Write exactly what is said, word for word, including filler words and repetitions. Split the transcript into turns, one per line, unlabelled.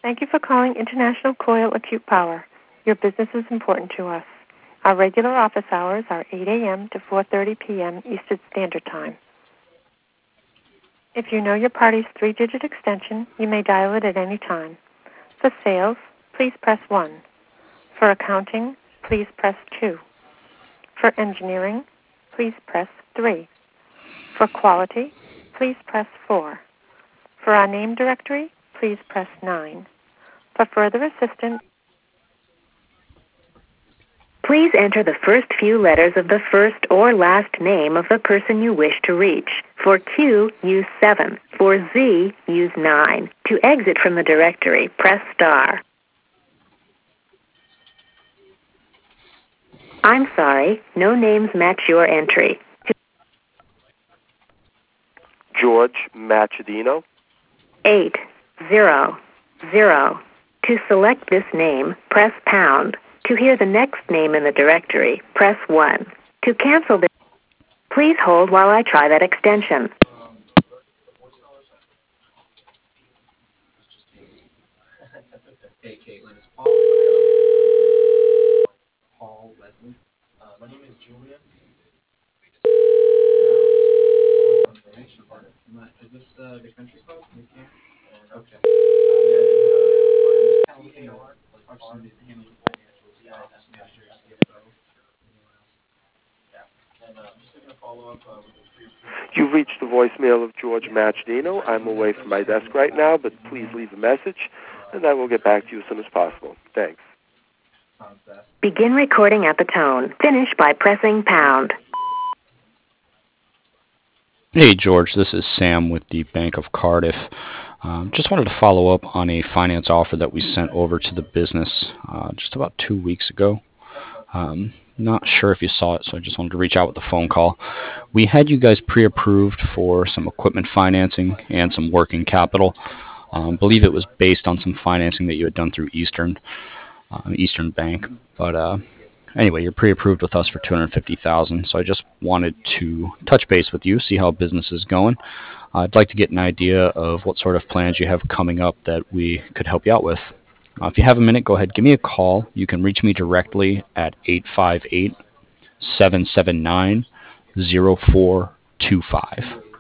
Thank you for calling International Coil Acute Power. Your business is important to us. Our regular office hours are eight a.m. to four thirty p.m. Eastern Standard Time. If you know your party's three-digit extension, you may dial it at any time. For sales, please press one. For accounting, please press two. For engineering, please press three. For quality, please press four. For our name directory, please press nine. For further assistance, please enter the first few letters of the first or last name of the person you wish to reach. For Q, use seven. For Z, use nine. To exit from the directory, press star. I'm sorry, no names match your entry.
George Machadino.
Eight, zero, zero. To select this name, press pound. To hear the next name in the directory, press one. To cancel this, please hold while I try that extension.
Hey, Caitlin, it's Paul. I got a Paul Leslie. Uh, my name is Julian. No, information about it. Not, is this uh, the country club? You can? Okay. Uh, yeah, I'm just kind of looking at like somebody that handles the financials, office manager, C F O, anyone else. Yeah. And uh, I'm just looking to follow up uh, with a pre-approved.
You've reached the voicemail of George Machadino. I'm away from my desk right now, but please leave a message, and I will get back to you as soon as possible. Thanks.
Begin recording at the tone. Finish by pressing pound.
Hey George, this is Sam with the Bank of Cardiff. Um, just wanted to follow up on a finance offer that we sent over to the business uh, just about two weeks ago. Um, not sure if you saw it, so I just wanted to reach out with a phone call. We had you guys pre-approved for some equipment financing and some working capital. I um, believe it was based on some financing that you had done through Eastern, uh, Eastern Bank. But uh, anyway, you're pre-approved with us for two hundred fifty thousand dollars, so I just wanted to touch base with you, see how business is going. Uh, I'd like to get an idea of what sort of plans you have coming up that we could help you out with. Uh, if you have a minute, go ahead, give me a call. You can reach me directly at eight five eight, seven seven nine, zero four two five.